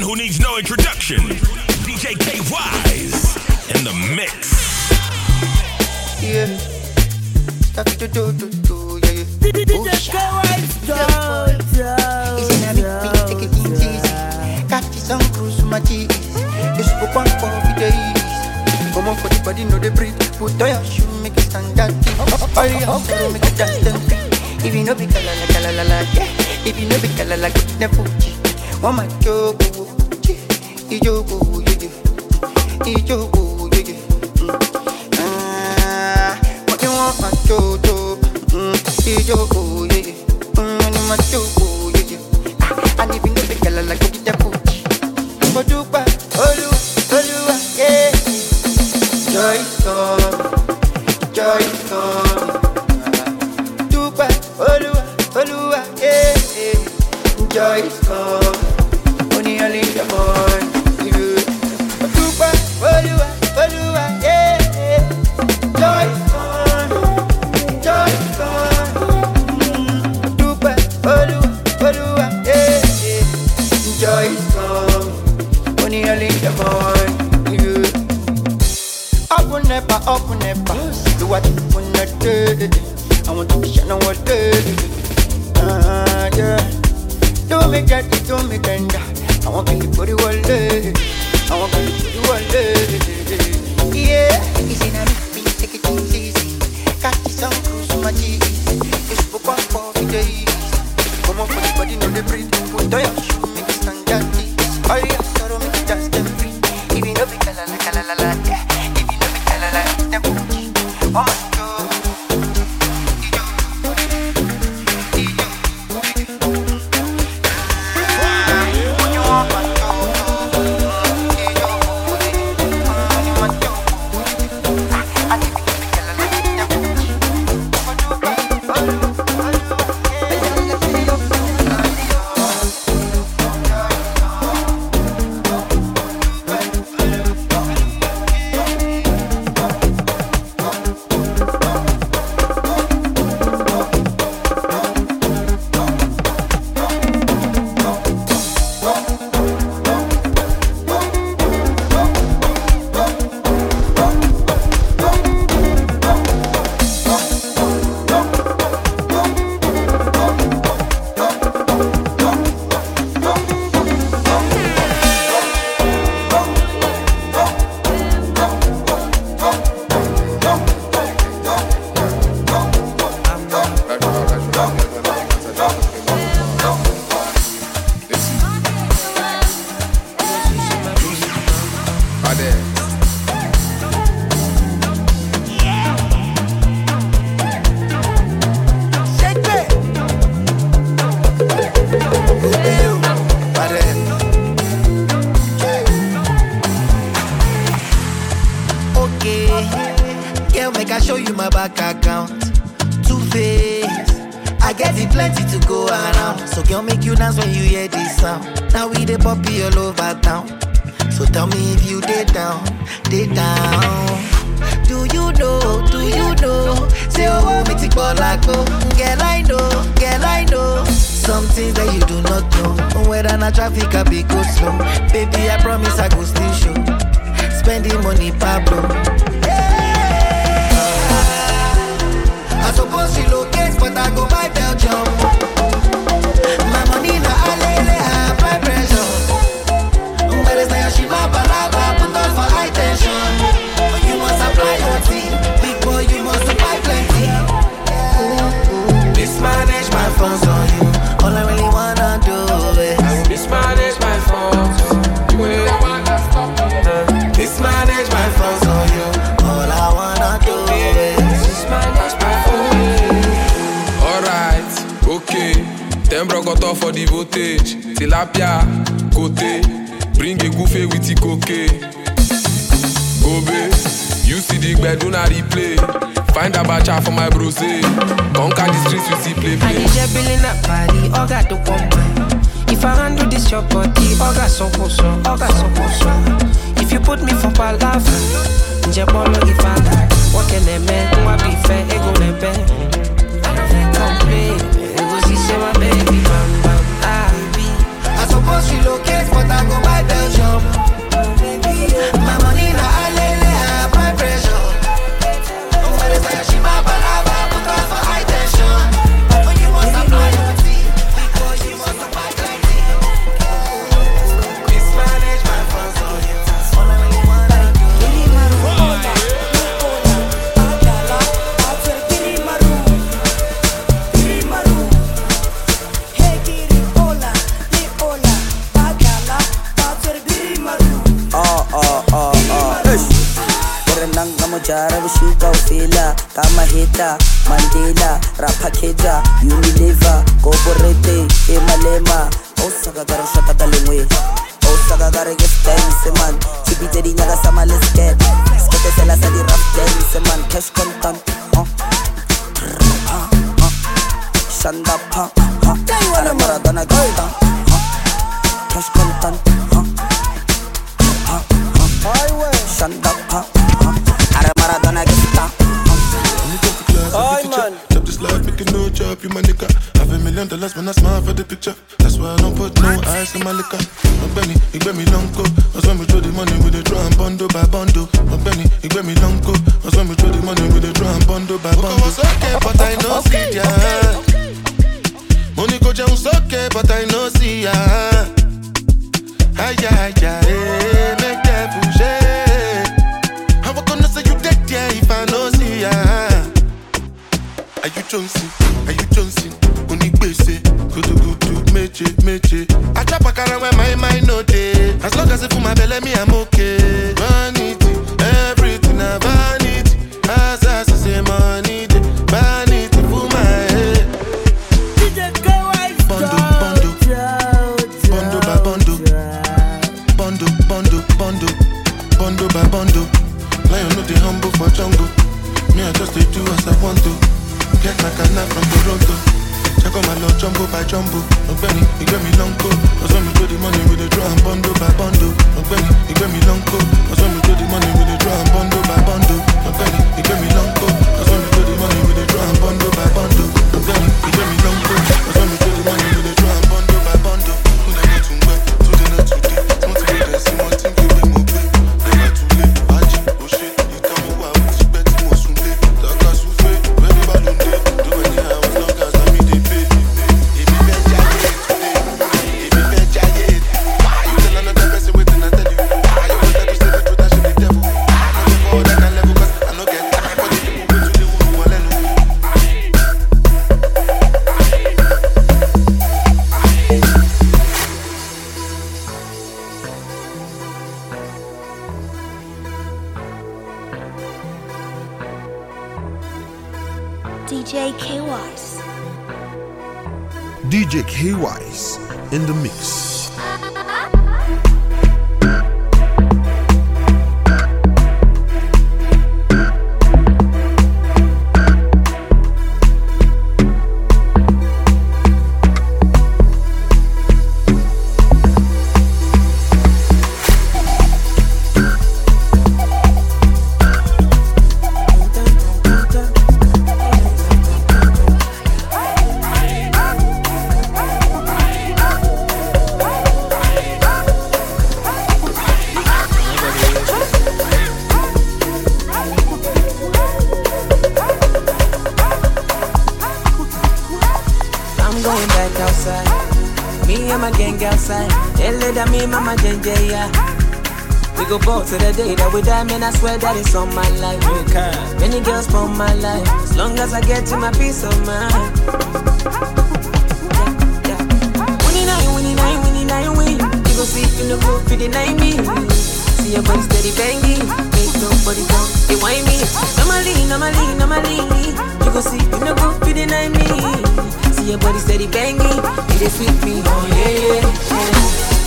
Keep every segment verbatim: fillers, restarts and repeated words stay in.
who needs no introduction. D J K-Wise in the mix. Yeah. Stop to do do do yeah yeah. D J K-Wise don't Easy na me me take it easy. Catch some cruise my cheese. You spoke one for days. Come on for the body no dey breathe. Put on your shoe make it stand that. All your hustle make it dance them free. If you know be kala la kala la la yeah. If you know be kala la go na fuji. One my joke, ijogo yeah yeah. Ijogo yeah yeah. Ah, what you want my jojo? Ijogo yeah yeah. Mm, my jogo yeah yeah. And if you know be kala la go na fuji. But you back, olu, olu yeah. Joy come, joy come. You back, olu, olu yeah. Joy come, only a little more. You, Tupa, Olua, Olua, yeah. Joy come, joy come. Tupa, Olua, Olua, yeah. Joy come, only a little more. You, up never, up never. Do what you wanna do. I want to be shining all day. Ah yeah. Don't make that, don't make that. I want to put it all day. I want to put it all day. Yeah, easy now, me take it easy. Catch some cruise my cheese. You spoke one for days. Come on for the body, no they breathe. Put on your shoe, make it stand that. All your sorrow, make it dance them free. If you know be kala la kala la la, yeah. If you know be kala la, then booty. Oh my God. Tilapia, côté, bring a goofy with the cocaine. Gobe, you see the bed, do not replay. Find a bacha for my bros. Conquer the streets, we see play play. I need you building up body, all got the woman. If I handle this your body, all got so so, all got so so. If you put me for palaver, nje bolo if I like. What can they make? What be fair? Ego nebe. Complain, ego si say my baby, bam bam. Ah, I suppose she locates, but I go by Jara Bushuka Ufila, Kama Hita, Mandela, Rapakeja, Unilever, Goborete, Emalema, Osaka Garashata Galingwe, Osaka Garagas Dance, man, Chibiteri Nagasama, let's get, Skete Selasadi Rap Dance, man, Cash Content, huh? Shanda Pa, huh? Maradona Gita, huh? Cash Content, huh? Huh? Huh? Shanda Pa, huh? Maradona Gita. Oh man, chop this life, make it no chop, you my nigga. Have a million dollars when I smile for the picture. That's why I don't put no ice in my liquor. My Benny, he gave me long go. I saw me throw the money with the drum bundle by bundle. My Benny, he gave me long go. I saw me throw the money with the drum bundle by bundle. Okay, was okay, but I know see ya. Money go down okay, but I know see ya. Ay ay ay, make that push. How I gonna say you dead yeah if I know see ya? Are you Johnson? Are you Johnson? Only base, go to go to meche, meche. I trap a car where my mind no day. As long as it for my belly, me I'm okay. Vanity, everything I vanity. As I say money, vanity for my head. Bondo, bondo, bondo by bondo, bondo, bondo, bondo, bondo by bondo. Lion no the humble for jungle. Me I just do as I want to. Get my canna from Toronto. Check on my love jumbo by jumbo. No Benny, he gave me long coat. I saw me throw the money with the drum bundle by bundle. No Benny, he gave me long coat. I saw me throw the money with the drum bundle by bundle. No Benny, he gave me long coat. I saw me throw the money with the drum bundle by bundle. No Benny, he gave me long coat. I saw me throw the money with the drum bundle by bundle. Who they get to work? Two day not today. Something with them, see one thing we will move. They not too late. Aji, oh shit, you tell me why I would expect you more soon. That got so fake. Baby, balloon day. Do any how as long as I meet they pay. If you bet giant today, if you bet giant, why you tell another person waiting? I tell you, why you want to stay with that shit the devil? I don't go that kind level 'cause I no get time for the people wait to the who want to know. D J K-Wise. D J K-Wise in the mix. We go back to the day that we die, man, I swear that it's on my life. Okay. Many girls for my life, as long as I get to my peace of mind. Yeah, yeah. Winnie nine, winnie nine, winnie nine, win. You go see in the group for the nine me. See your body steady banging, make nobody go. They whine me. Normally, normally, normally. You go see in the group for the nine me. See your body steady banging, it is sweet me. Oh yeah, yeah, yeah.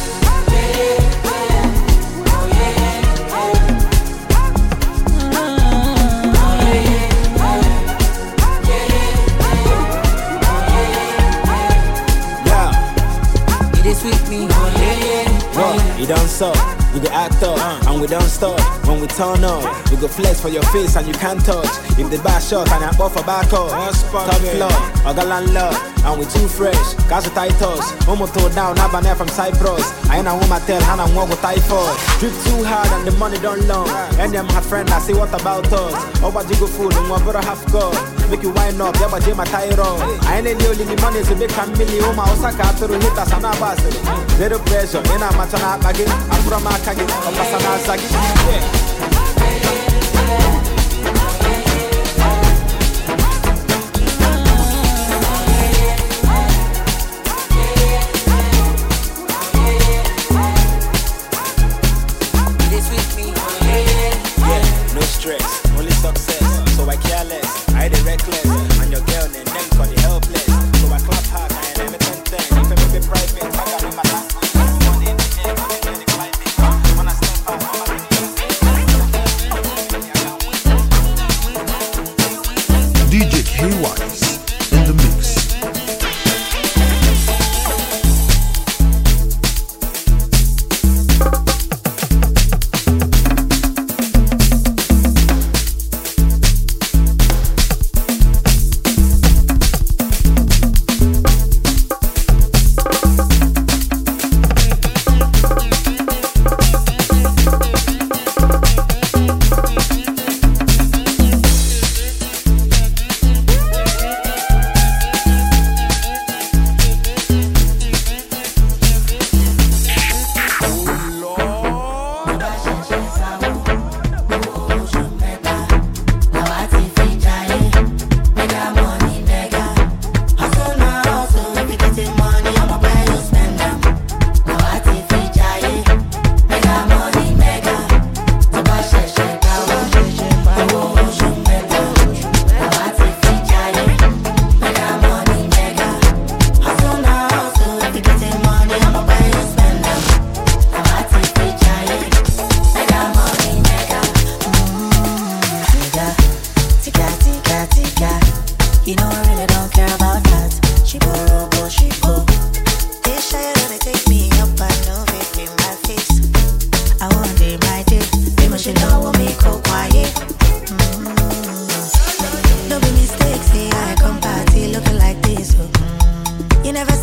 You don't suck, we go act up, uh, and we don't stop. When we turn up, we go flex for your face and you can't touch. If the bar shot and I buffer back up, top floor, I got landlord, and we too fresh. Cause we tight us, Momo throw down, Habanero from Cyprus. I ain't a woman tell Hannah walk with typhoid. Drip too hard and the money don't long. And them had friend, I say what about us? Oh, but you go fool, and one brother half God. Make you wind up, yeah, but you my tyro. I ain't the only money to make a million. Oh, my Osaka after the hit us and our bass. Zero pressure, and I'm a matana again. I'm from my Kagi, I'm Pasana Zagi.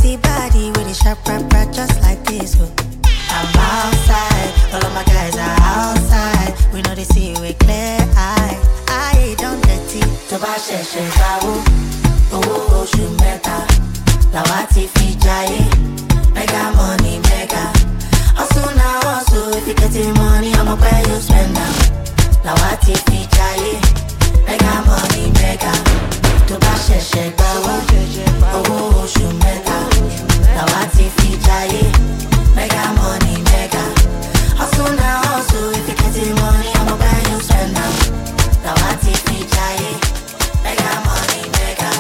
the body with a sharp rap rap just like this. Oh. I'm outside, all of my guys are outside. We know they see with clear eye. I don't dirty. To buy sheshe bawo, oh oṣù mẹ́ta. Lawati fi jaye, mega money mega. Also now also if you get the money, I'ma pay you spend now. Lawati fi jaye, mega money mega. To buy sheshe bawo, oh oṣù mẹ́ta. Lawati fi jaye, mega money mega. Also now also if you get the money, I'ma pay you spend now. Lawati fi jaye, mega money mega.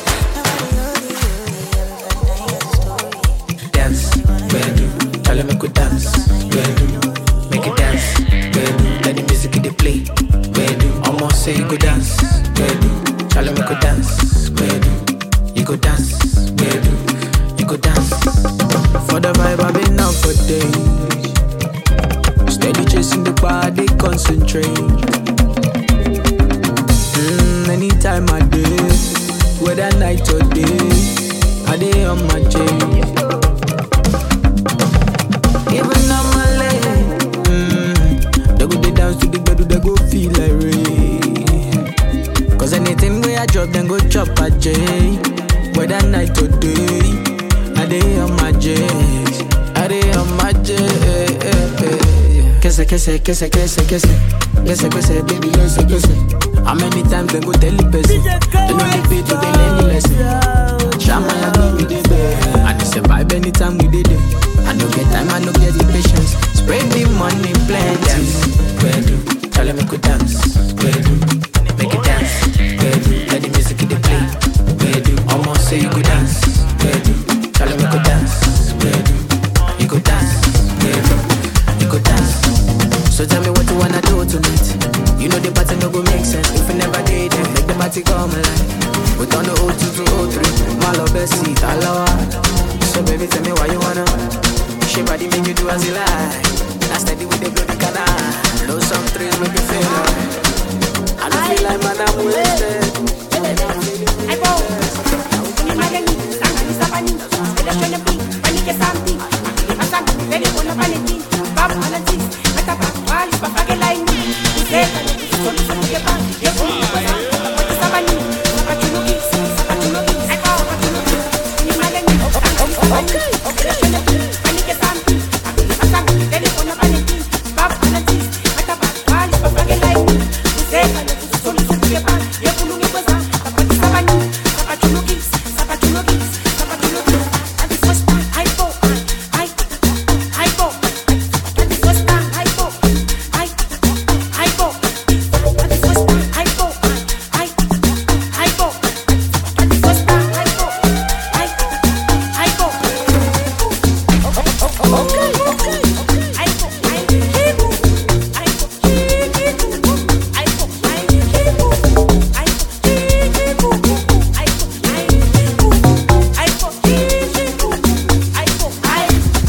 Dance, bedu, tell them make we dance, bedu, make it dance, bedu, let the music they play, bedu, almost say you go dance, bedu, tell them make we dance, bedu, you go dance, bedu, you go dance. For the vibe I've been out for days, steady chasing the body, concentrate. Mm, anytime I day, whether night or day, I day on my chain. Even on my leg, mm, they go they dance to the bed, they go feel like rain. Cause anything where I drop, then go chop a J. Whether night or day, I day on my J. I day on my J. Kese, kese, kese, kese, kese. Kese, kese, baby, kese, kese. How many times they go tell the person? They know the pay to the learning lesson. Shama ya me with the bed. I just survive anytime we did it. I don't get time, I don't get the patience. Spread the money, plenty. Dance, bedu, tell them make we dance. Bedu, make it dance. Bedu, let the music in the play. Bedu, almost say you go dance. Bedu, tell them make we dance. Bedu, you go dance. Bedu, you go dance. So tell me what you wanna do tonight. You know the pattern no go make sense if you never did it. Make the party come alive. We turn the oh two to oh three. My love best seat, I love her. So baby tell me why you wanna. She body make you do as you like. Now steady with the blood you can have. Blow some trees make you feel like. I don't feel like man I'm wasted. I go. Ni magani, sanga ni sabani. Ele shone pi, pani ke santi. Asanga, vele kona paneti. Babu anati, matapa, wali papage line. Useka, solo solo ke pa. Ye ko pa sabani. Sapatulogi, sapatulogi. I go, sapatulogi. Ni magani, sanga ni sabani. Ele shone pi, pani ke santi. Asanga, vele kona paneti. Babu anati, matapa, wali papage line. Useka, solo solo ke pa. Ye ko lungi kwa sabani. Sapatulogi, sapatulogi, sapatulogi. And the first time I go, I, I go. And the first time I go, I, I go. And the first time I go, I, I go. And the first time I go, I, I go. Okay, okay. I go, I keep, I go, keep, I go, I keep, I go, keep, I go, I go, keep, I go, I.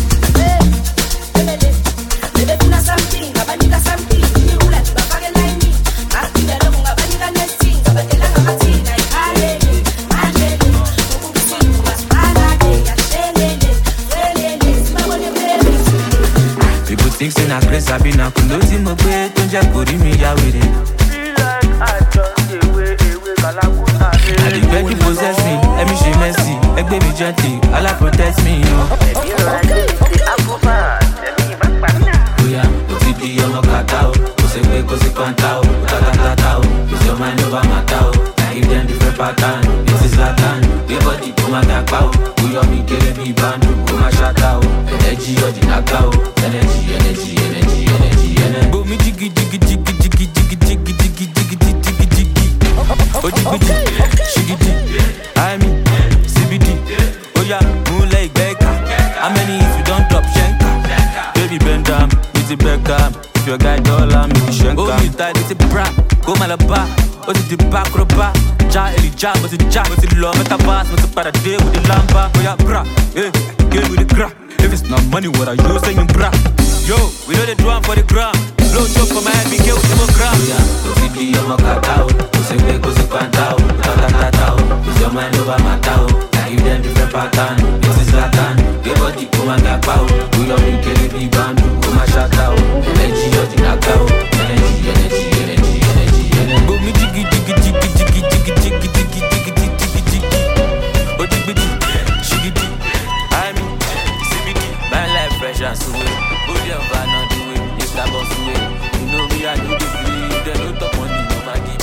Bebe tuna something, abanika something. Ni ula tu bapage line me. Akila lomu abanika nesting. Abatela ngamati na ikalele, malele. Ukubusi kumaspanade, yashelele, welele. Simabone baby. People think say na grace I be na kundoti mo gbe to nje kori mi ya were. Feel like I just away away kalakuta. I dey beg you possess me, let me show mercy. Egbe mi gently, Allah protect me, yo. Baby, you like this, the akupa. Oya, o ti di ọmọ kata o, o se pe ko si kwanta o, ta ta ta ta o, it's your mind over matter o. I give them different pattern, this is Latin. Your body to my gapa o, o yọ mi kere mi bandu, o ma shata o. Energy or the naka o, energy, energy, energy, energy, energy. Go me jiggy jiggy jiggy jiggy jiggy jiggy jiggy jiggy jiggy jiggy. O jiggy jiggy, shiggy I mean, C B D. Oya, moonlight beka. How many if you don't drop shenka? Baby bend down, it's a Beckham. If your guy dollar, me the shenka. Oh, you tight, it's a bra. Go malaba, oh, it's the back or ba. Ja, eli ja, but it's ja, but it's low. Meta pass, meta para day with the lamba. Oh yeah, bra, eh, get with the crack. If it's not money, what are you saying, bra? Yo, we know the drum for the gram. Blow chop for my head, be killed with the gram. Yeah, to see the young cacao, to say we go to Pantao, ta ta ta ta. It's your mind over my tao. I give them different pattern. This is like Jonathan. The body go and get power. We don't need to be band. Go my shut out. Energy, you're the knockout. Energy, energy, energy, energy, energy. Boom, jiggy, jiggy, jiggy, jiggy, jiggy, jiggy, jiggy, jiggy, jiggy, jiggy. Oh, jiggy, jiggy, jiggy. I'm C B D. My life fresh and sweet. Body of an on the way. It's like boss way. You know me, I know the free. They don't talk money, no my deep.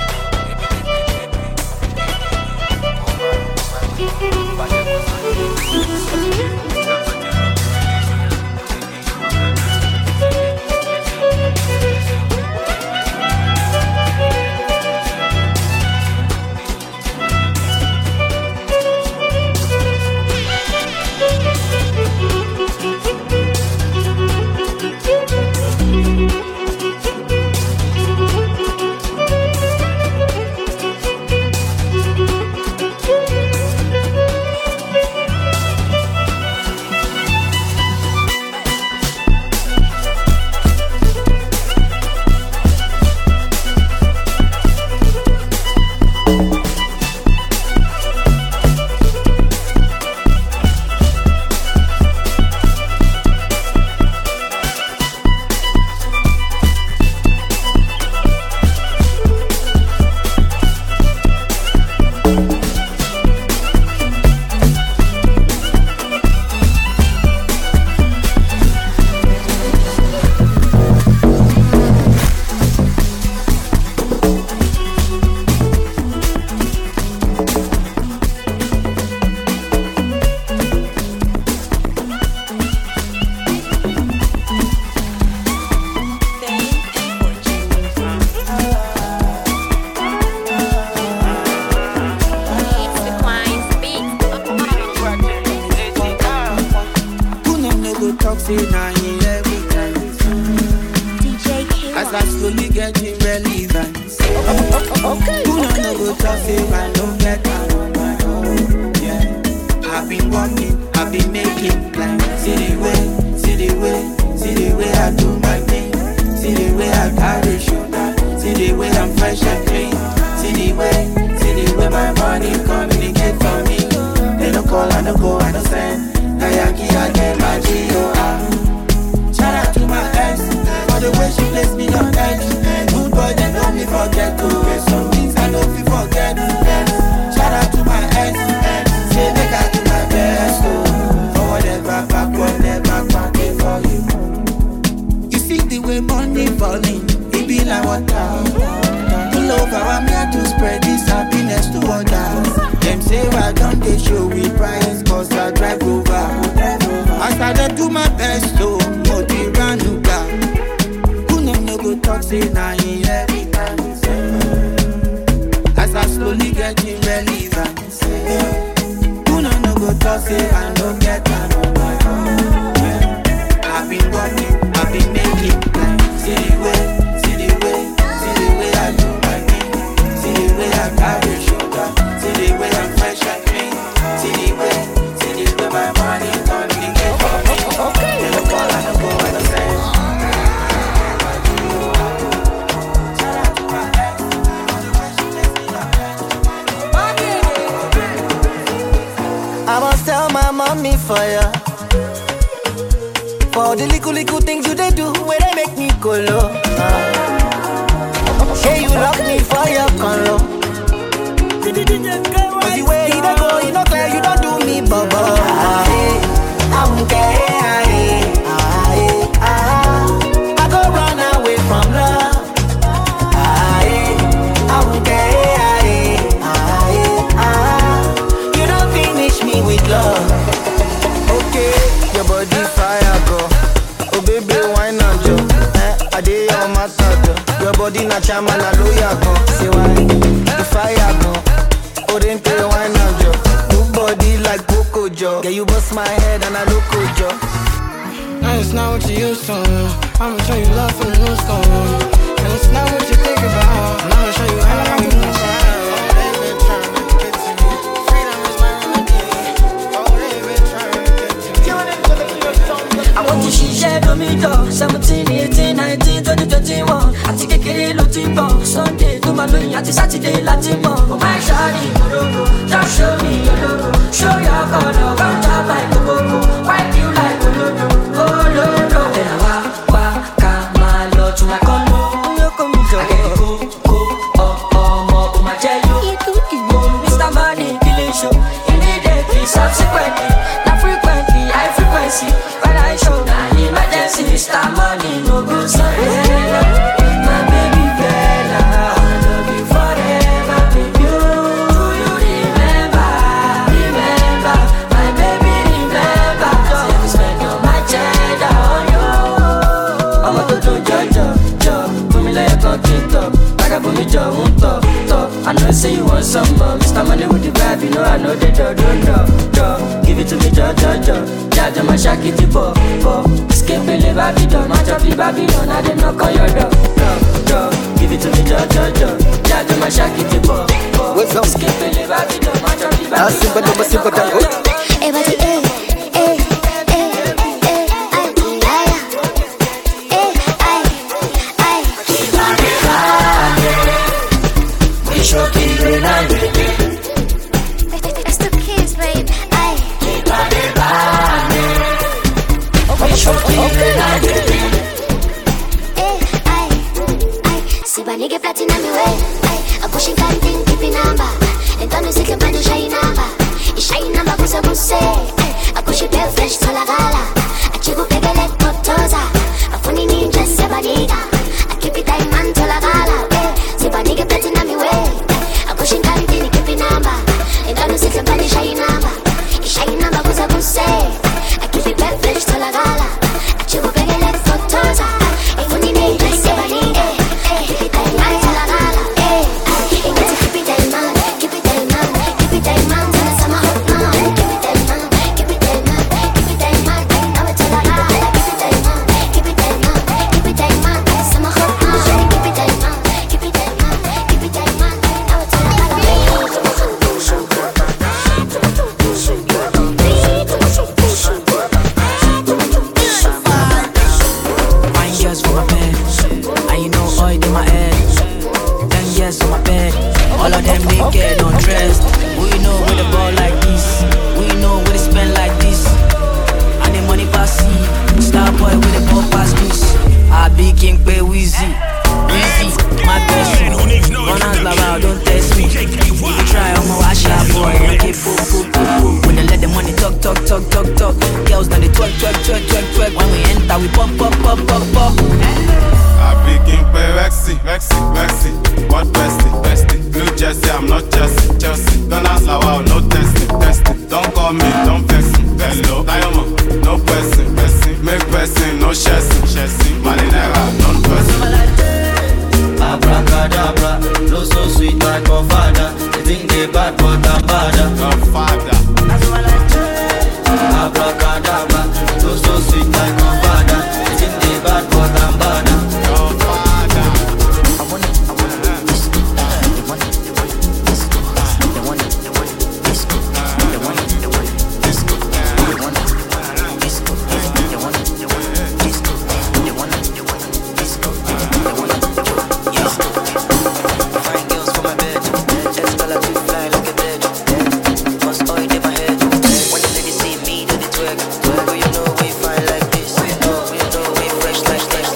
seventeen, eighteen, nineteen, twenty, twenty-one. Àti kékeré ló ti ń bọ̀. Sunday tó máa lóyún àti Saturday láti mọ̀. Mo máa ń ṣáà ní ìgbòho, just show me your logo. Show your color, come to my jo jo jo. Jaja ma shaki ti bo bo. Escape le Babylon, match up the Babylon. I dem knock on your door, door, door. Give it to me jo jo jo. Jaja ma shaki ti bo bo. Escape le Babylon, match up the Babylon. Simple, simple, simple, simple. Everybody, eh, eh, eh, eh, ay, ay, eh, ay, ay. We shocking Grenade. It's the kids, babe. Ay. We shocking Grenade. Eh, ay, ay. Si ba nigga platinum me way. Ay, a pushing canting, keeping number. And don't say que pano shine number. I shine number kusa kuse. A kushi pale fresh to la gala. A chibu pegele potoza. A funny ninja se ba nigga. A keep it diamond to la gala. Si ba nigga platinum me way. A pushing canting, keeping number. And don't say que pano shine number. I shine number kusa kuse. A keep it pale fresh to la gala. A chibu pegele potoza. A funny ninja se ba nigga. Keep it diamond to la gala. Keep it diamond, keep it diamond, keep it diamond. Sama hot man, keep it diamond, keep it diamond, keep it diamond. Now it's all I keep it diamond, keep it diamond, keep it diamond. Sama hot man, keep it diamond, keep it diamond, keep it diamond. Now it's all Fine girls for my bed, and you know oil in my head. Ten years on my bed, all of them naked, undressed. We know where the ball like this, we know where they spend like this. And the money pass see, star boy with the ball pass this. I be king pay Weezy, Weezy, my best friend. Runners lava, don't test me. If you try, I'ma wash out boy. Make it poo poo poo poo. When they let the money talk talk talk talk talk, girls done they twerk twerk twerk twerk twerk. When we enter, we pop pop pop pop pop. I be king pay Rexy, Rexy, Rexy. What bestie, bestie? New Jersey, I'm not Chelsea, Chelsea. Don't ask Lawa, no testing, testing. Don't call me, don't vex me. Hello, Diamond, no person, person. Make person, no chasing, chasing. Malinera, non person. Abracadabra, no so sweet like my father. They think they bad, but I'm badder. Godfather. Abracadabra, no so sweet like my father. They think they bad, but I'm badder. Godfather. I want it, I want it, disco. They want it, they want it, disco. They want it, they want it, disco. They want it, they want it, disco. They want it, they want it, disco. They want it, they want it, disco. They want it, they want it, disco. They want it, they want it. Fine girls for my bed. That's color to fly like a bird. Must oil in my head. When the ladies see me, do the twerk. Twerk, you know we fine like this. We know, we know we fresh like this.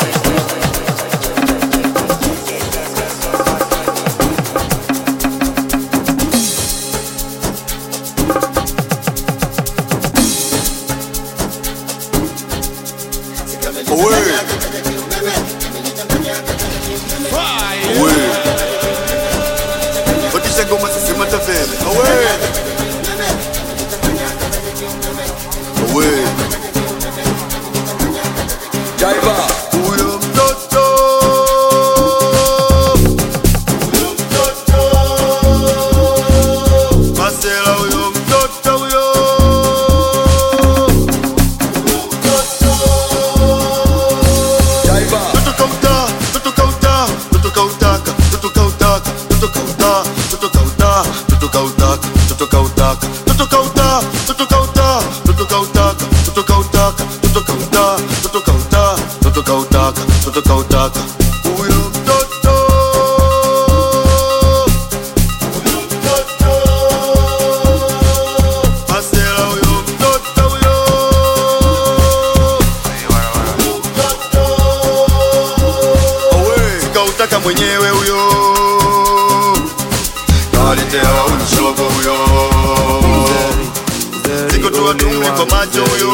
Mwenyewe huyo kaletea unishogo huyo siko tu watumwi kwa macho huyo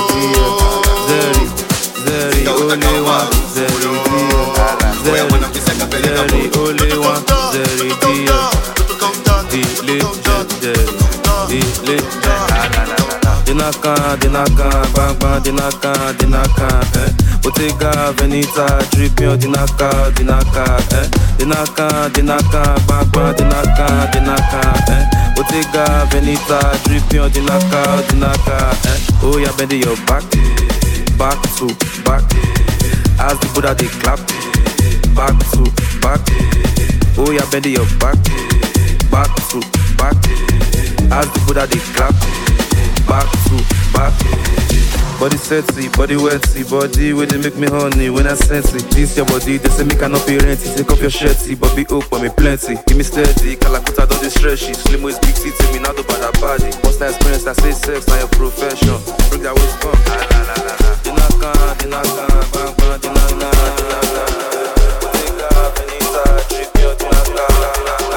zeri only one zeri dia zeri only one zeri dia di le zeri di le dinaka, dinaka, bang bang, dinaka, dinaka, eh. Bottega Veneta, dripping, dinaka, dinaka, eh. Dinaka, dinaka, bang bang, dinaka, dinaka, eh. Bottega Veneta, dripping, dinaka, dinaka, eh. Oh yeah, bend your back, back to back. As the Buddha they clap, back to back. Oh yeah, bend your back, back to back. As the Buddha they clap, back to back. Body sexy, body wetty, body where they make me honey when I sense it. This your body, they say me cannot be renty. Take off your shirty, but be open me plenty. Give me steady, Calacuta don't distress she. Slim waist, big titty, me not do bad body. What's that experience? I say sex, now your profession. Bring that waist come, la la la la la. Dinaka, dinaka, bang bang, dinaka, dinaka. Bottega Veneta, drip your dinaka, dinaka.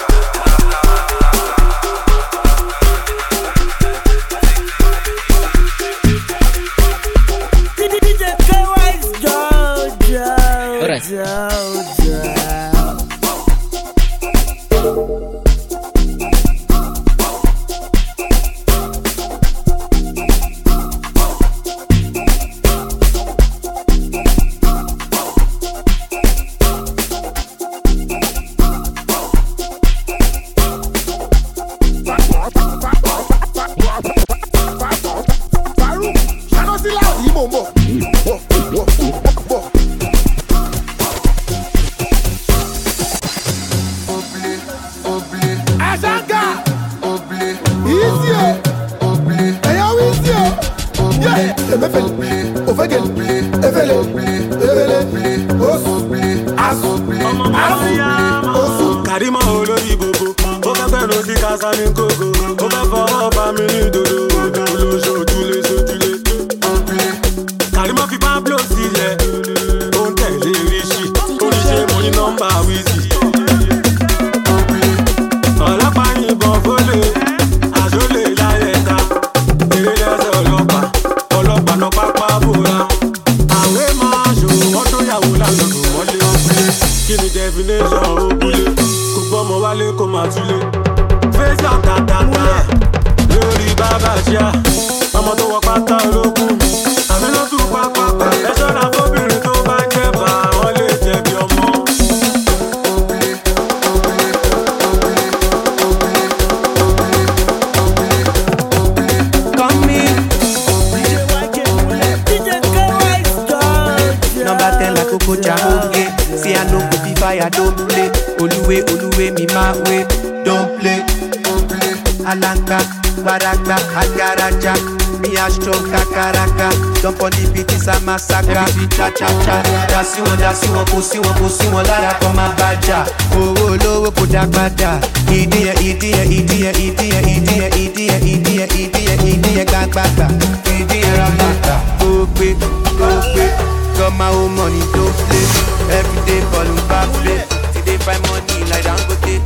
Jump on the beat, it's a massacre. Every beat, cha cha cha. Dasi wọn, dasi wọn, kò sí wọn, kò sí wọn lára kan máa bàjá. Owó olówó kò dá padà. Ìdí ẹ̀, ìdí ẹ̀, ìdí ẹ̀, ìdí ẹ̀, ìdí ẹ̀, ìdí ẹ̀, ìdí ẹ̀, ìdí ẹ̀, ìdí ẹ̀ gbàgbàgbà. Ìdí ẹ̀ ramata. Go pay, go pay. Got my own money, don't play. Everyday ballin' back play. Till they find money like Dangote.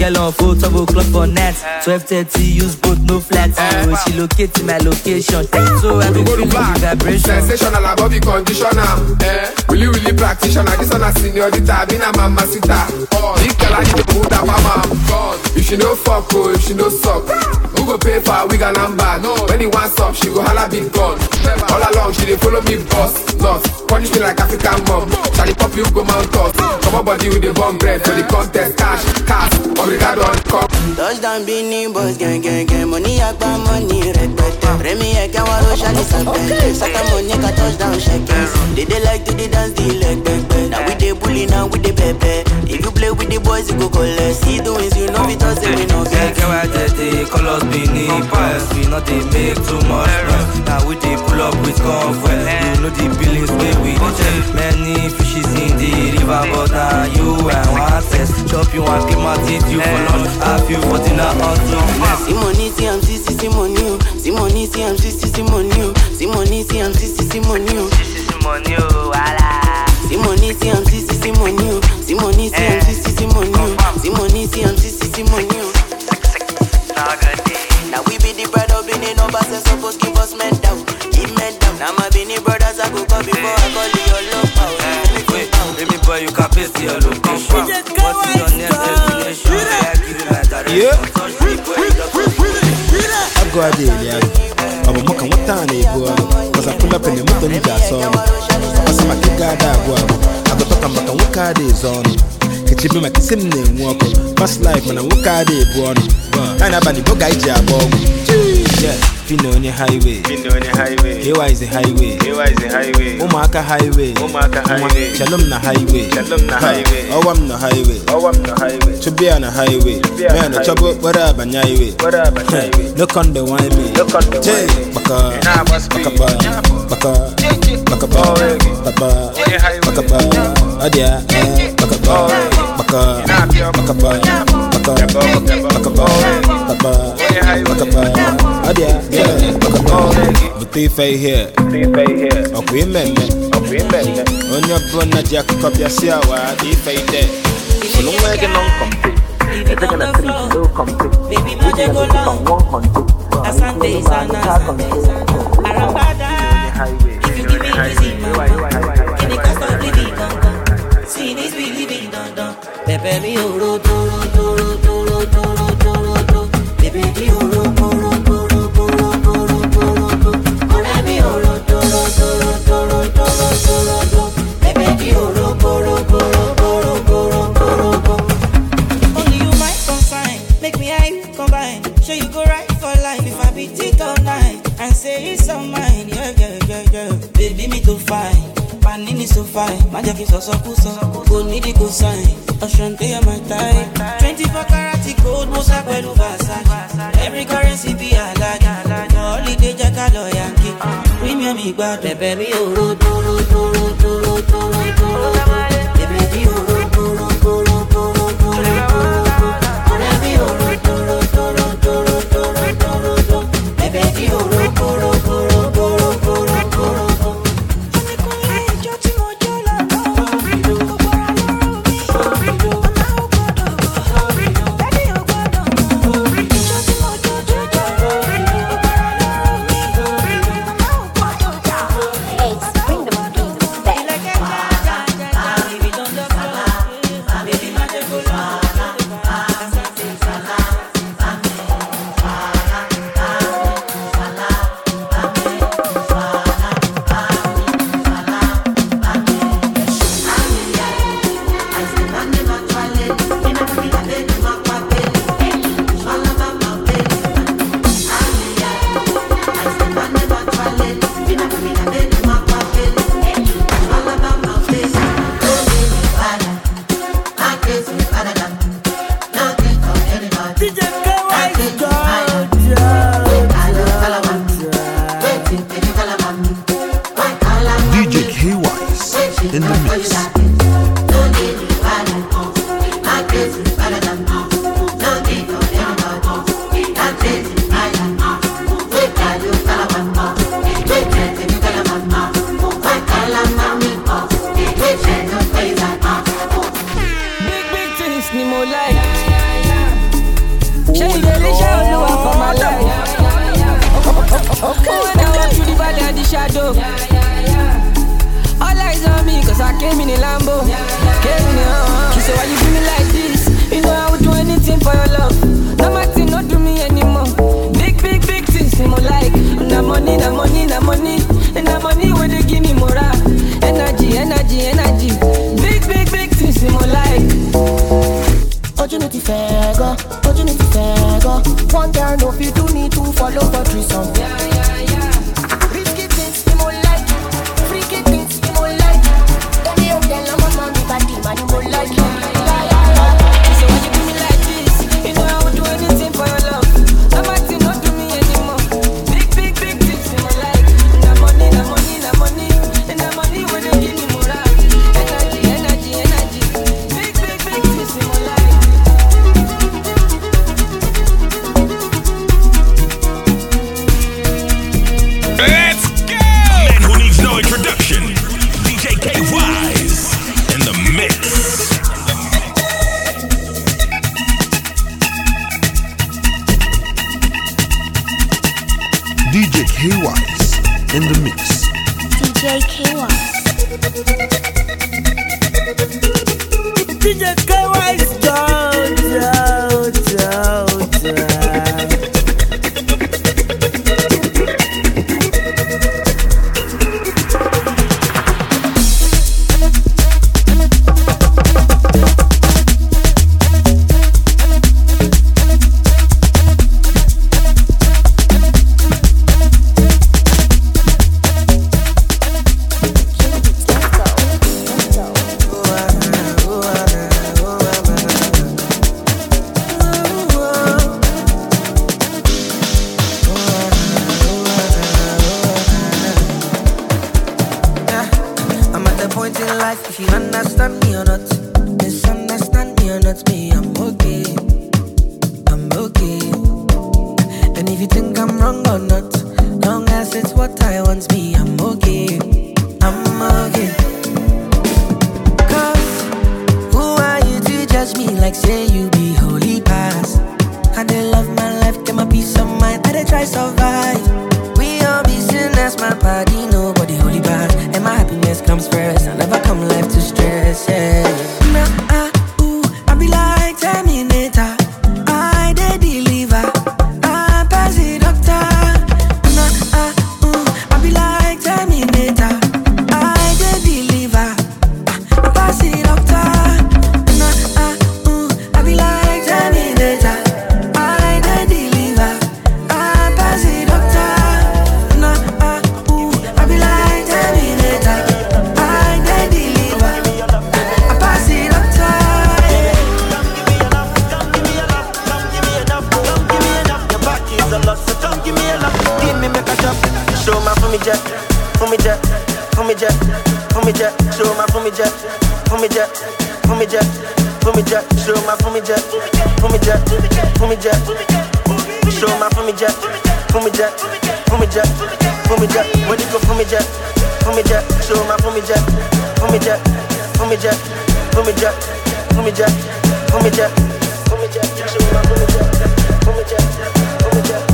girl on four, twelve o'clock for net. twelve thirty, use both, no flats. So she locate my location. So I be feeling the vibration. Sensational above the conditioner. Eh? Really, really practitioner. This one a seniorita, been a mama sita. Big girl, I need to put that mama. God, if she no fuck, oh, if she no suck, who go pay for a wig and number? No, when he wants up, she go holla big gun. All along, she dey follow me boss, not punish me like African mom. Charlie pop you go mount us. Come on body with the bomb bread for the contest. Cash, cash, obrigado on come. Touchdown Beanie Boys, gang, gang, gang. Money agba, money red, red. Remy, I can't want to shine this up. Saka money, ka touchdown shakers. They they like to the dance, the leg, back, back. Now we dey bully, now we dey pepe. If you play with the boys, you go collect. See the wins, you know we toss them, we no get. Get why they call us Beanie Boys. We not they make too much noise. Now we dey pull up with comfort. You know the billings where we check. Many fishes in the river, but now you and one test. Chop you and keep my teeth, you for lunch. Have you for dinner on some. Simoni, see I'm sissy, Simoni. Simoni, see I'm sissy, Simoni. Simoni, see I'm sissy, Simoni. Sissy, Simoni, wala. Simoni, see I'm sissy, Simoni. Simoni, see I'm sissy, Simoni. Simoni, see I'm sissy, Simoni. Now we be the brother, be the numbers, they supposed give us men down. Give men down. Now my Beanie brothers, I go come before I call you your love power. Wait, baby boy, you can paste your location. What's your next destination? I give you my direction. Touch me, boy, I go a day, yeah. I'm a mock and what time they go. Cause I pull up in the motor, you just saw me. I see my kid got that go. I go talk about what car days on. Can you be my kiss him name walk? Past life, man, I walk out day, born. And I'm a book, I jab. Yeah, Fino on the highway. Fino on the highway. Here is the highway. Here is the highway. Omaka highway. Omaka highway. Shalom na highway. Shalom na highway. Oh, I'm no highway. Oh, I'm no highway. To be on a highway. Man, a trouble, what up, and highway. What up, and highway. Look on the wine me. Look on the wine me. Baka, baka, baka, baka, baka, baka, adia, baka, baka, baka, baka, baka, baka, adia, yeah, but they fay here. Okay, men, okay, on your brother, Jack, copy a siawa, they fay there. So long way get on complete. It's gonna treat you complete. Baby, my go long. A Sunday, Sunday, if you give me easy, in the cost of living, don't see this we living, don't don't. Pepe mi oro, toro, toro, toro, toro, toro, toro. Pepe mi oro, toro, toro, toro, toro, toro, toro. Ore mi oro, toro, toro, toro, toro, toro, toro. Pepe mi oro, toro, toro, toro, toro, toro, toro. Only you might consign, make me high, combine. Sure you go right for life if I beat it all night and say it's all mine, yeah, yeah, yeah, yeah. Baby, me too fine, panini so fine. Magic is also cool, so go need it go sign. Oceante on my tie, twenty-four karat gold, Musa Pelu Versace. Every currency be a like, holiday Jackalo Yankee. Premium me bad, baby, oh, ro, ro, ro, ro, ro, ro, ro, baby, oh, ro, ro, ro, ro, ro, ro, ro, baby, oh, ro, ro, ro, ro, ro, ro, baby, oh, ro, ro, ro, ro, ro, ro, ro. Big, big things, ni mo like. Say the Elisha Oluwa for my life. Okay. When I walk through the valley of the shadow, all eyes on me, cause I came in a Lambo. Came in a, she said, why you do me like this? You know I would do anything for your love. No matter, not do me anymore. Big, big, big things in my life. Na money, na money, na money. And na money when they give me morale. Energy, energy, energy. Big, big, big things in my life. Opportunity fair go, opportunity fair go. One girl no fit do need to follow for threesome. Yeah, yeah, yeah. Risky things in my life, freaky things in my life. Don't you tell a man me body man in my life. Yeah, yeah, yeah. She said, why you do me like this? You know I would do anything for your love. No matter, not do me anymore. Big, big, big things in my life. Na money, na money, na money. And na money when they give me morale. Energy, energy, energy. Big, big, big things in my life. Let's go! A man who needs no introduction. D J K Wise in the mix. D J K Wise in the mix. D J K Wise. D J K Wise down, down, down, down. If you understand me or not, misunderstand me or not, me, I'm okay. I'm okay. And if you think I'm wrong or not, long as it's what I want, me, I'm okay. I'm okay. Cause who are you to judge me like say you be holy past? I dey love my life, get my peace of mind, I dey try survive. We all be sinners, my body, nobody holy past. And my happiness comes first, I never come life to stress, yeah. Nah, ah, ooh, I be like Terminator, I dey deliver, I pass the doctor. Nah, ah, ooh, I be like Terminator, I dey deliver, I pass the doctor. Nah, ah, ooh, I be like Terminator, I dey deliver, I pass the doctor. Nah, ah, ooh, I be like Terminator, I dey deliver, I pass the doctor. Give me make a drop, show my for me jet, for me jet, for me jet, for me jet, show my for me jet, for me jet, for me jet, for me jet, show my for me jet, for me jet, for me jet, show my for me jet, for me jet, for me jet, for me jet, when you go for me jet, for me jet, show my for me jet, for me jet, for me jet, for me jet, for me jet, for me jet, for me jet, show my for me jet, for me jet, for me jet.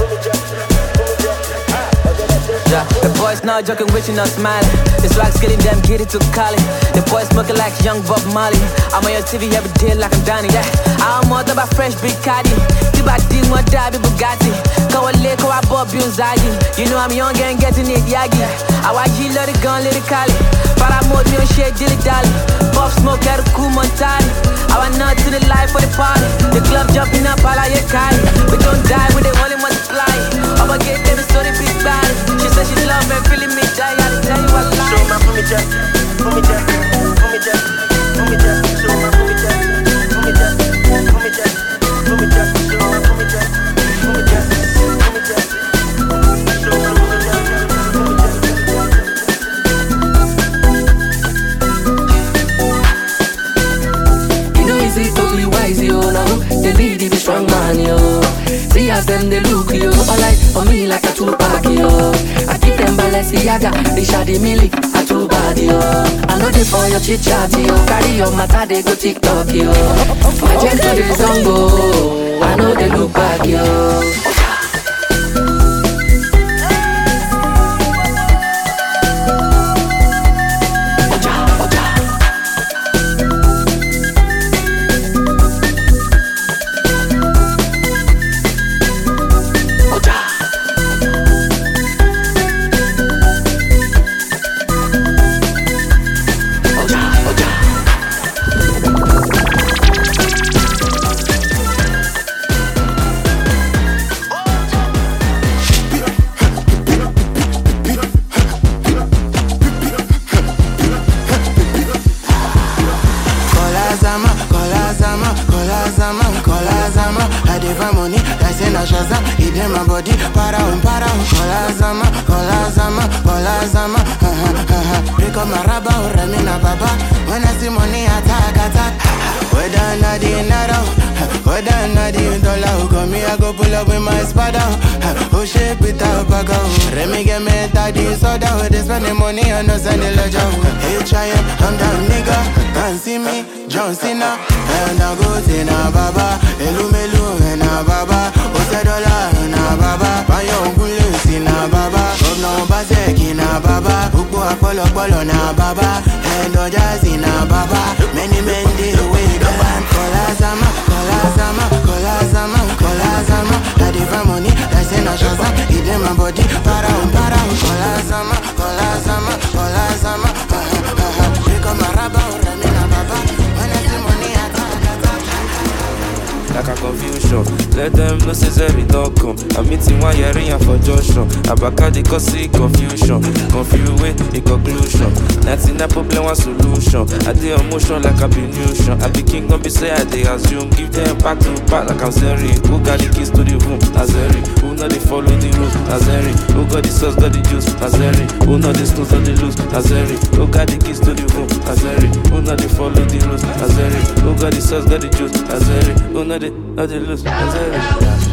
Yeah, the boys now joking with you, not smiling. It's like getting them, get it to Cali. The boys smoking like young Bob Marley. I'm on your T V every day like I'm Danny. Yeah, I'm more about fresh big caddy. Tiba ding what die be Bugatti. Go a lick or I bought Bunzagi. You know I'm young and getting it yagi. I watch you let it gun, let it Cali. But I'm more than shit, dilly dally. Pop smoke at a cool Montani. I want not to the life for the party. The club jumping up all I your Cali. We don't die with the only multiply. I'ma get them so they big body. She said she love me, feeling me die. I'll tell you what lie. Show my for me jet, for me jet, for me jet, for me jet. Show my for me jet, for me jet, for me jet, for me jet. Show my for me jet, for me jet, for me jet. Show my for me jet, for me jet. You know it's it totally wise, yo. Now they lead the strong man, yo. See as them they look, yo. All like for me like a Tupac, yo. I keep them balance. Balenciaga, Richard Mille, I too bad, yo. I know they for your chit chat, yo. Carry your matter, they go TikTok, yo. My gentle the zongo, I know they look back, yo. Abakadi cause confusion, confuse with the conclusion. Nothing a problem, one solution. I dey emotion like I be nutrition. I be king, don't be say I dey assume. Give them back to back like I'm Zeri. Who got the keys to the room? Nazeri. Who know they follow the rules? Nazeri. Who got the sauce, got the juice? Nazeri. Who know the snooze, got the loose? Nazeri. Who got the keys to the room? Nazeri. Who know they follow the rules? Nazeri. Who got the sauce, got the juice? Nazeri. Who know they, know the loose? Nazeri.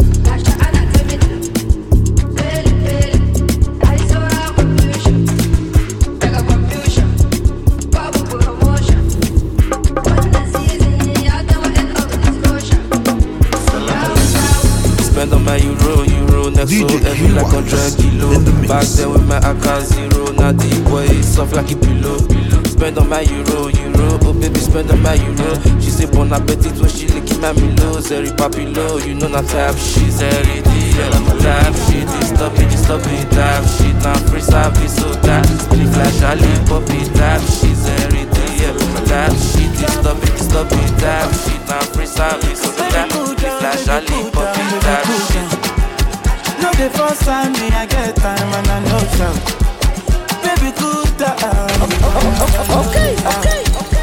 So heavy like a drug kilo. Back then with my A K zero. Now the boy is soft like a pillow. Spend on my euro, euro. Oh baby, spend on my euro. She say bon appetit when she licking my milo. Zeri papilo, you know not type shit. Zeri deal, type shit. Stop it, stop it, type shit. Now free service, so that split flash, I leave pop it, type shit. Zeri deal, type shit. Stop it, stop it, type shit. Now free service, so that split flash, I leave pop it, type shit. No, the first time me I get time and I know so. Baby, cool down. Okay, okay,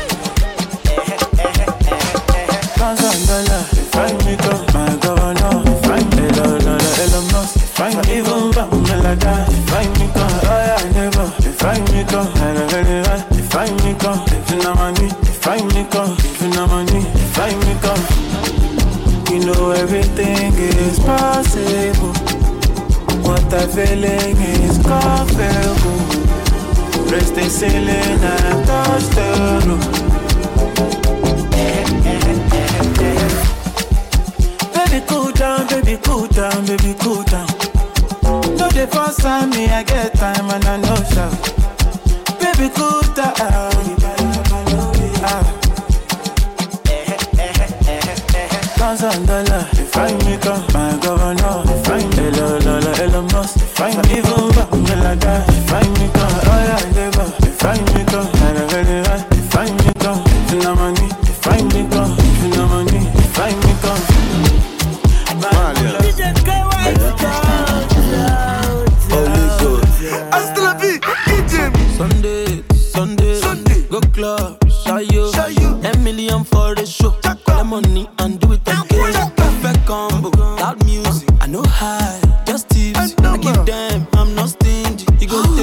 thousand dollar, if I me go, my governor. If I me go, Elon Musk. If I me even back me like that. If I me go, oh yeah, never. If I me go, if I me go, if you know money. If I me go, if you know money. If I me go, you know everything is possible. What I'm feeling is comfortable. Rest the ceiling and touch the roof. Baby cool down, baby cool down, baby cool down. No, the first time me I get time and I know so. Baby cool down. Ah. Thousand dollar, if I make up my governor. If I make up Elon Musk. If I make up Melada. If I make up oh yeah, never. If I make up if I make up if you know money. If I make up if you know money. If I make up D J K Y Holy God. Hasta la vie, D J Sunday, Sunday, Sunday. Go club, Shayo, Shayo. A million for the show. Call money and do it again. Perfect combo, loud music. I know high, just tips. I give them, I'm not stingy. You go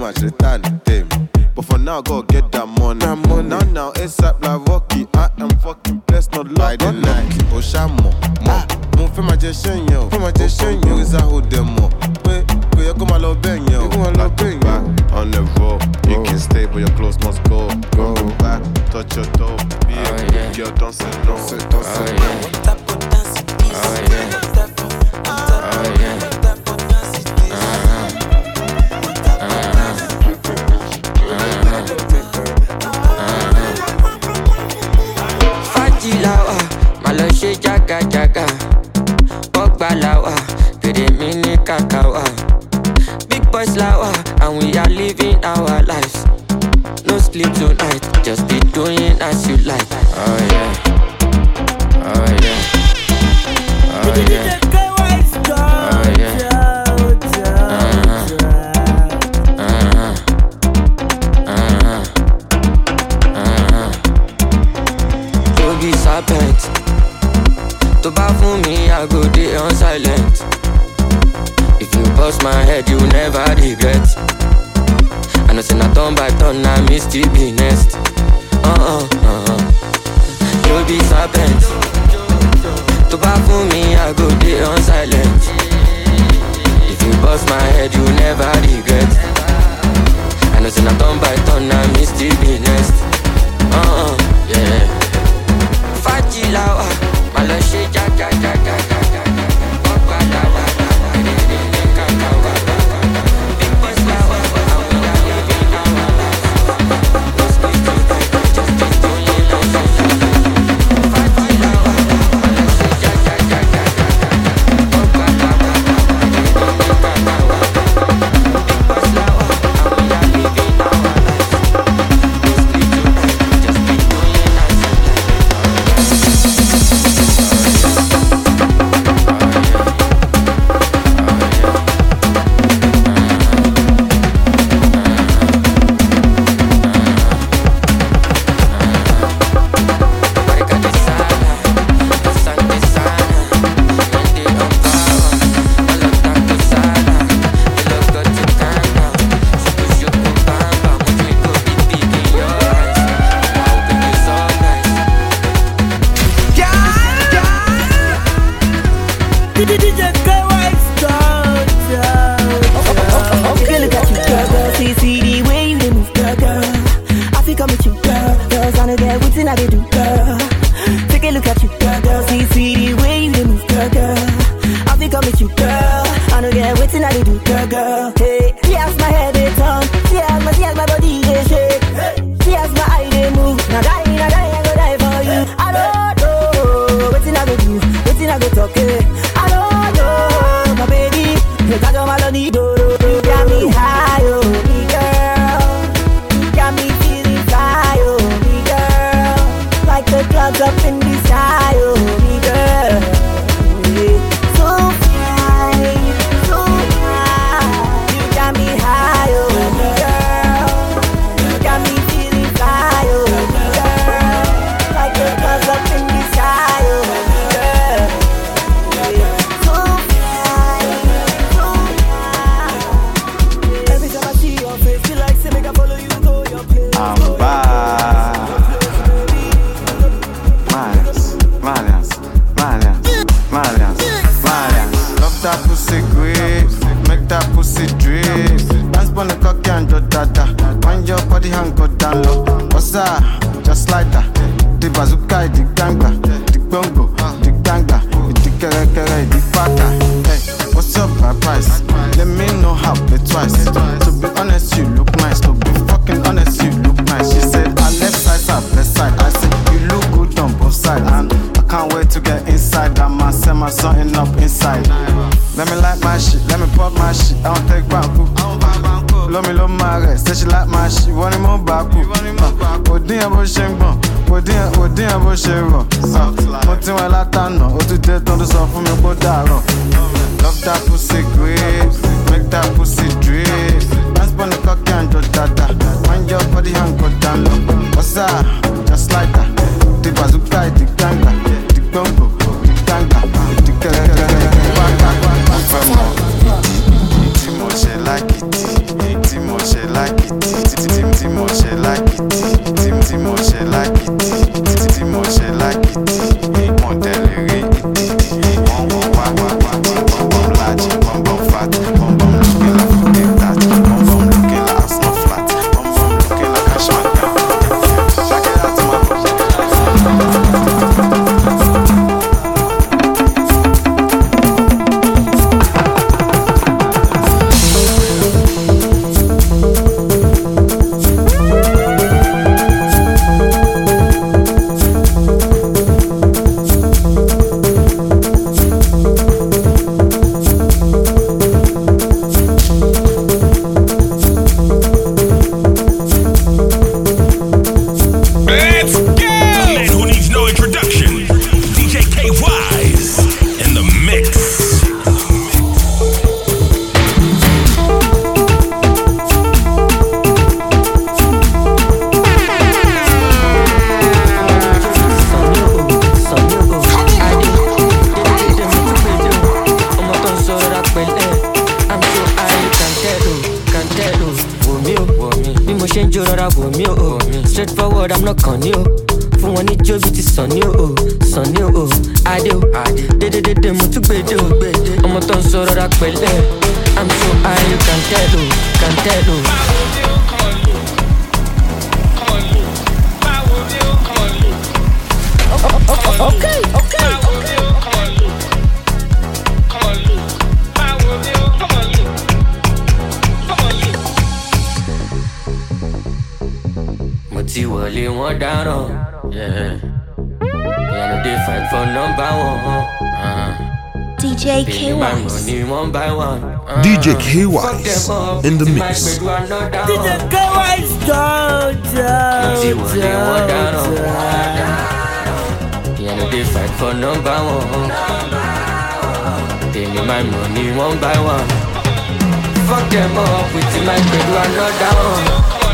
much return them. But for now, go get that money. That money. Now, now, ASAP like Rocky. I am fucking blessed, not like the Nike. Oshamo, mo. Mo fe ma je shen yo. Fe ma je shen yo. Is a hold them more. Wait, wait, you come a love ben yo. You come a love ben yo. On the road, you can stay, but your clothes must go. Go back, touch your toe. Be a good girl, don't say no. Don't say no. Oh yeah. Oh yeah. Lawa, malo she jaga jaga. Pogba lawa, pede mini kakawa. Big boys lawa, and we are living our lives. No sleep tonight, just be doing as you like. Oh yeah, oh yeah, oh yeah, oh yeah. Serpent. To buy for me, I go day on silent. If you bust my head, you never regret. I know say na turn by turn, I miss to be next. Uh-uh, uh-uh. You be serpent. To buy for me, I go day on silent. If you bust my head, you never regret. I know say na turn by turn, I miss to be next. Uh-uh, yeah. Lawa, malo she jaga jaga jaga. Pogba lawa, kakawa. Big boys lawa, and we are living our lives. No sleep tonight, just be doing our lives. Fati lawa, malo she jaga jaga jaga. Pogba lawa, kakawa. Big boys lawa, and we are living our lives. No sleep tonight, just be doing our lives. Love that pussy great, make that pussy drip. Dance on the cocky and do dada. Mind your body and go down low. What's up? Just like that. The bazooka, the ganga, the gumbo, the ganga, the ganga. Timo she like it, Timo she like like it. Tim Timo, she like it. Tim Timo, she like it. Tim Timo, she like it. Model it. Bum bum wah wah wah. Bum bum large. Bum bum fat. Bum bum looking like food that. Bum bum looking like ass not flat. Bum bum looking like a shot. Check it out, my boy. Straightforward, I'm not con you. For one it job it is son you, oh, son you, oh, I do, de de de de mo tu gbe de, ọmọ tó ń sọ̀rọ̀ ra pẹ̀lẹ́. I'm so high, you can tell, oh, can tell, oh. Okay, okay, okay. Mo ti wọlé wọn dáràn, yeah. Ìyànà dey fight for number one. Uh. D J K My Wise. money one by one. Uh. D J K Wise in the mix. D J K Wise, Georgia. Mo ti wọlé wọn dáràn. Ìyànà dey fight for number one. Pay me my money one by one. Fuck them up with my bed one another one.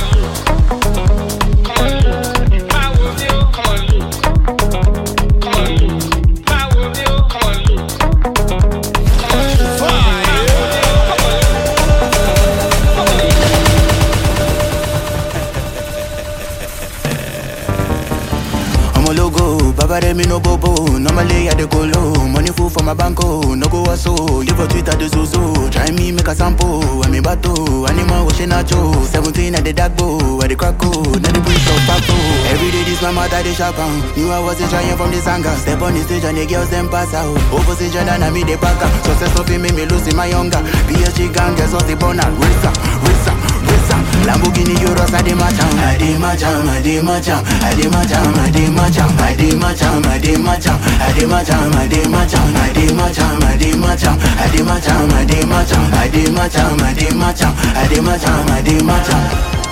Baba me no bobo, normally I dey go low. Money full for my banko, no go hustle. Live for Twitter the zozo, try me make a sample. When me bato, animal washing nacho. Seventeen at the dark bow, at the crack code, now the breeze of papo. Every day this my mother they sharp on. Knew I wasn't trying from this anger. Step on the stage and the girls them pass out. Opposition and I me the packer. Success of me me losing my younger. P S G gang guess what's the bonus? Racer, racer, racer. Lamborghini Euros I dey match am, I dey match am, I dey match am, I dey match am, I dey match am, I dey match am, I dey match am, I dey match am, I dey match am, I dey match am, I dey match am, I dey match am, I dey match am, I dey match am, I dey match am, I dey match am, I dey match am.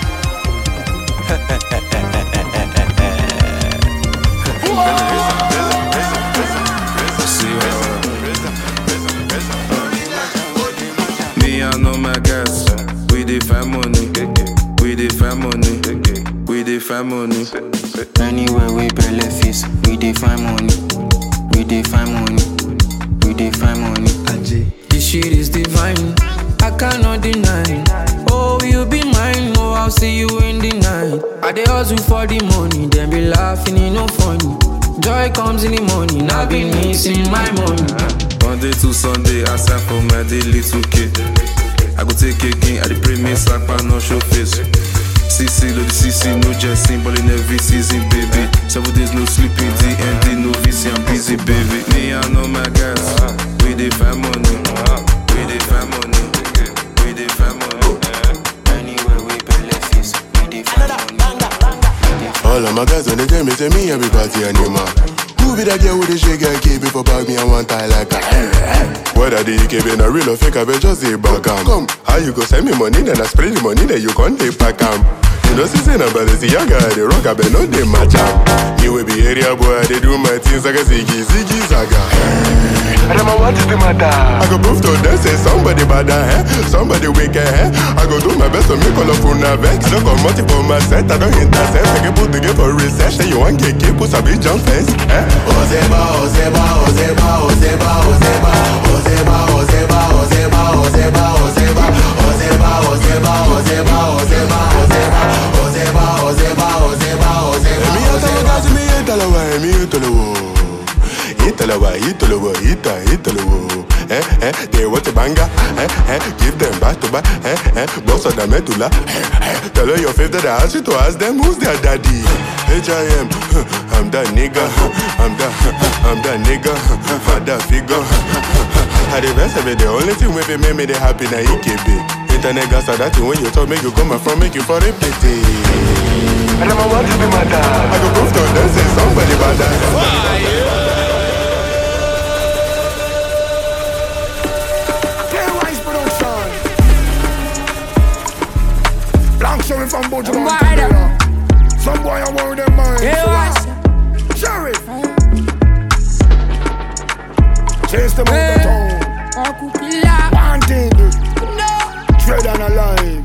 Me I know my guys. We dey find money, we dey find money, we dey find money. Anywhere we belle face, we dey find money, we dey find money, we dey find money. This shit is divine, I cannot deny. Oh, you be mine, oh, I'll see you in the night. I dey hustle for the money, then be laughing, it no funny. Joy comes in the morning, I've been missing my money. Monday to Sunday, I sign for my daily two K. I go take again, I dey pray me sack, but no show face. C C, load the C C, no jesting, ball in every season, baby. Seven days, no sleeping, D N D, no V C, I'm busy, baby. Me, I know my guys, we dey find money, we dey find money, we dey find money. Anywhere we belle face, we dey find money. All of my guys when they tell me, say me every party animal. Who be that girl with the shake and keep it for bag me and one tie like that? Whether the E K B na real or fake, I bet just say back am. Come, how you go send me money, then I spray the money, then you can't take back am. You know, see, say, na balance, the young guy, the rock, I bet no they match am. You will be area boy, they do my things like a ziggy, ziggy, zaga. Adama, what is the matter? I go prove to them, say somebody bad, eh? Somebody wicked, eh? I go do my best to make all of you vex. I don't come multi for my set, I don't intercept. I can put together for research, say you want get keep, put a big jump fence, eh? Ozeba, Ozeba, Ozeba, Ozeba, Ozeba, Ozeba, Ozeba, Ozeba, Ozeba, Ozeba, Ozeba, Ozeba, Ozeba, Ozeba, Ozeba, Ozeba, Ozeba, Ozeba, Ozeba, Ozeba. Emi atalo mi italawa, emi italawo. Italawa, italawa, ita, italawo. Eh, eh, they want a banger. Eh, eh, give them back to back. Eh, eh, boss of the medulla. Eh, eh, tell her your favorite that I ask you to ask them who's their daddy. H I M, I'm that nigga. I'm that, I'm that nigga. I'm that figure. At the best of it, the only thing with it make me they happy now you keep it. Internet gas are that thing when you talk, make you come from, make you for a pity. And I'm a want to be my dad. I go prove to them, say somebody bad that. Sheriff from Bojo. Some boy I want them mind. Sheriff. Chase them out the town. Wanted. Tread on alive.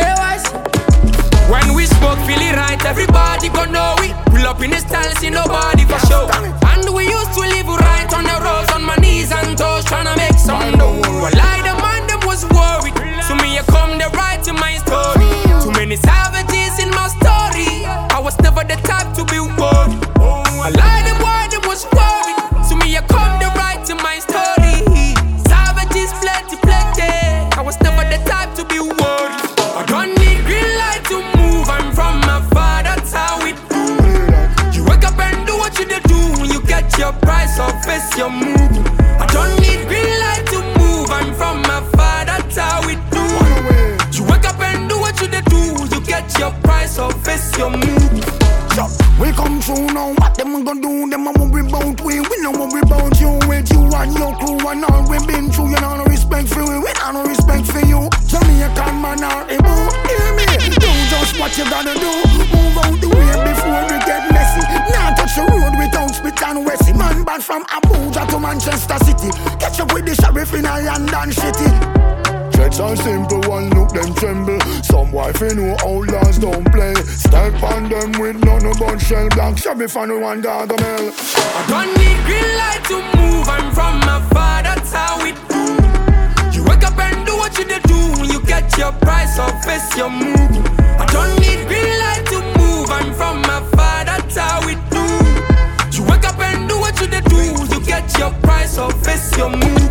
When we spoke, feel it right, everybody gon' know it. Pull up in the style, see nobody for show. And we used to live right on the roads, on my knees and toes, tryna make some dough. Well, I the man them was worried. So me I come the right to my story. Too many savages in my story. I was never the type to be worried. I lied the boy that was worried. So me I come the right to my story. Savages plenty, plenty. I was never the type to be worried. I don't need green light to move. I'm from my father, that's how it do. You wake up and do what you do. When you get your price or face your move. I don't need green light to move. I'm from my father, that's how it do. You wake up and do what you do. You get your price or face your move. We come through now, what them gonna do? Them a worry about we, we no worry about you. With you and your crew and all we been through. You know no respect for we, we know no respect for you. Jamaican man are able, hear me. Do just what you gotta do. Move out the way before we get messy. Now touch the road without spit and Wessie. Man bad from Abuja to Manchester City. Catch up with the sheriff in a London city. Checks are simple, one look them tremble. Some wife you know outlaws don't play. Step on them with none about shell black. Sheriff and one gargamel. I don't need green light to move. I'm from my father, that's how it do. You wake up and do what you do. When you get your price or face your move. I don't need green light to move. I'm from my father, that's how it do. You wake up and do what you do. You get your price or face your move.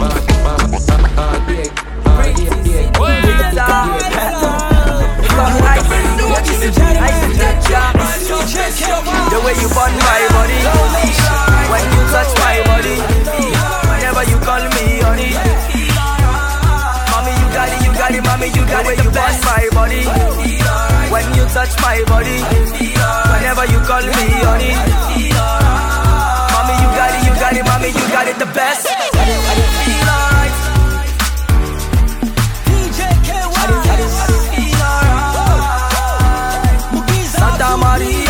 The way you burn my body, when you touch my body, whenever you call me honey. Mommy, you got it, you got it, mommy, you got it. The way you burn my body, when you touch my body, whenever you call me honey. Mommy, you got it, you got it, mommy, you got it the best. Feel alright. D J K Y. Santa Maria.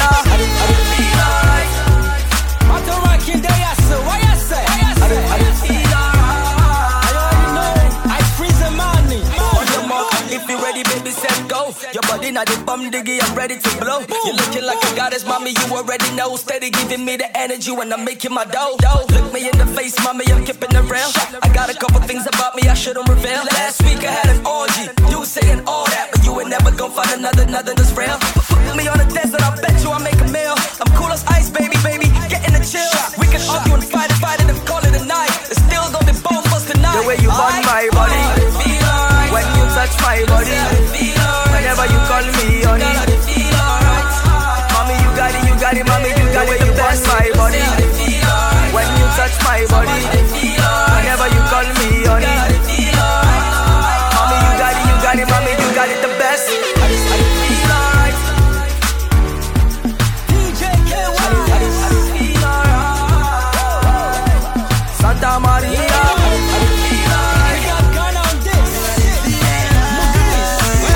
Your body not the bum diggy, I'm ready to blow. You're looking like a goddess, mommy, you already know. Steady giving me the energy when I'm making my dough. Look me in the face, mommy, I'm keeping it real. I got a couple things about me I shouldn't reveal. Last week I had an orgy, you saying all that, but you ain't never gonna find another, another that's real. Put me on a desert, I bet you I make a meal. I'm cool as ice, baby, baby, getting the chill. We can argue and fight and fight and call it a night. It's still gonna be both of us tonight. The way you burn my body, when you touch my body, whenever you call me honey. Mommy, you got it, you got it, mommy, you got it. You touch my body, when you touch my body, whenever you call me honey. Mommy, you got it, you got it, mommy, you got it the best. Feel alright. D J K Y. Santa Maria.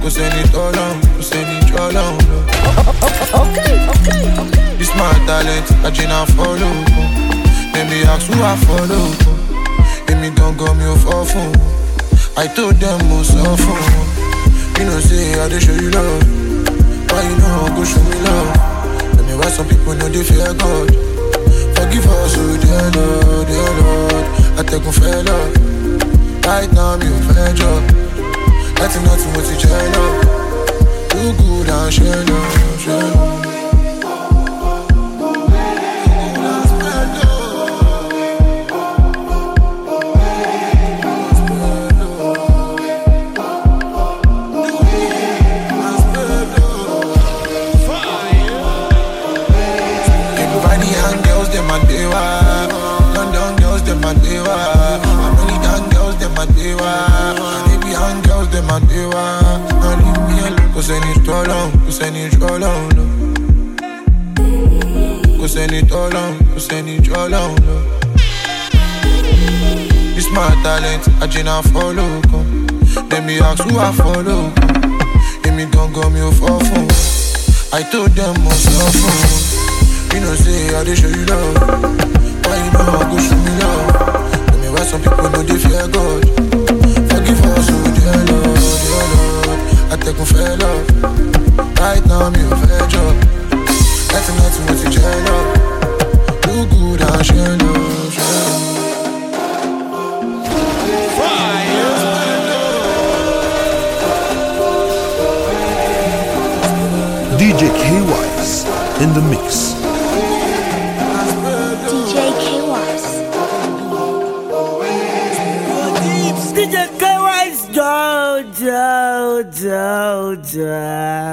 Go send it all on, go send it all on. Okay, okay, okay. This my talent, I just follow. Let me ask who I follow. Let me don't go me off phone. I told them most often. You know, say I they show you love. Why you know, go show me love. Let me why some people know they fear God. Forgive us, oh dear Lord, dear Lord. I take one fair love. Right now, I'm your fair job. That's not too much to try love. Too good and share love, share love. London girls, them my dewa. American girls, them my dewa. Arabian girls, them my dewa. Don't leave me alone. Go send it all on, go send it all on. Go send it all on, go send it all on. This my talent, I just follow. Let me ask who I follow. Let me don't go me off phone. I told them most often. You know, say I they show you love. Why you know I go show me love? Let me why some people know they fear God. Forgive us, oh dear Lord, dear Lord. I take one fair love. Right now I'm your fair job. That's not too much to share love. Too good and share love, share love. D J K Wise in the mix. D J K Wise, Joe, Joe, Joe, Joe.